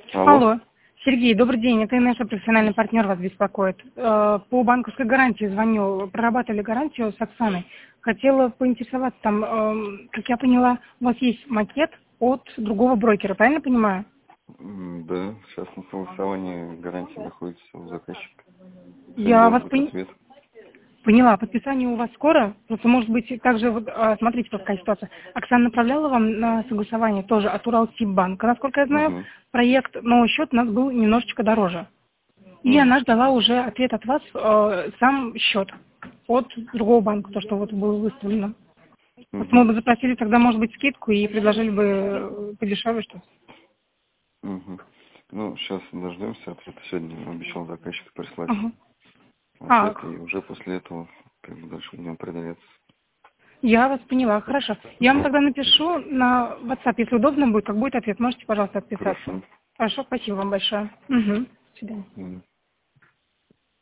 Алло. Алло. Сергей, добрый день. Это наш профессиональный партнер вас беспокоит. По банковской гарантии звоню. Прорабатывали гарантию с Оксаной. Хотела поинтересоваться там, как я поняла, у вас есть макет от другого брокера, правильно понимаю? Да, сейчас на согласовании гарантии находится у заказчика. Сегодня Я вас должен быть ответ. поняла. Подписание у вас скоро? Просто, может быть, также, вот, смотрите, какая ситуация. Оксана направляла вам на согласование тоже от Уралсиббанка, насколько я знаю, Угу. проект, но счет у нас был немножечко дороже. И она ждала уже ответ от вас, сам счет от другого банка, то, что вот было выставлено. Вот мы Угу. бы запросили тогда, может быть, скидку и предложили бы подешевле что-то. Угу. Ну, сейчас дождемся ответа. Сегодня обещал заказчик прислать Ага. ответ, А, и уже после этого как бы дальше будем определяться. я вас поняла, хорошо. Я вам тогда напишу на WhatsApp, если удобно будет, как будет ответ, можете, пожалуйста, отписаться. Хорошо. Хорошо, спасибо вам большое. Угу. До свидания. Мгм.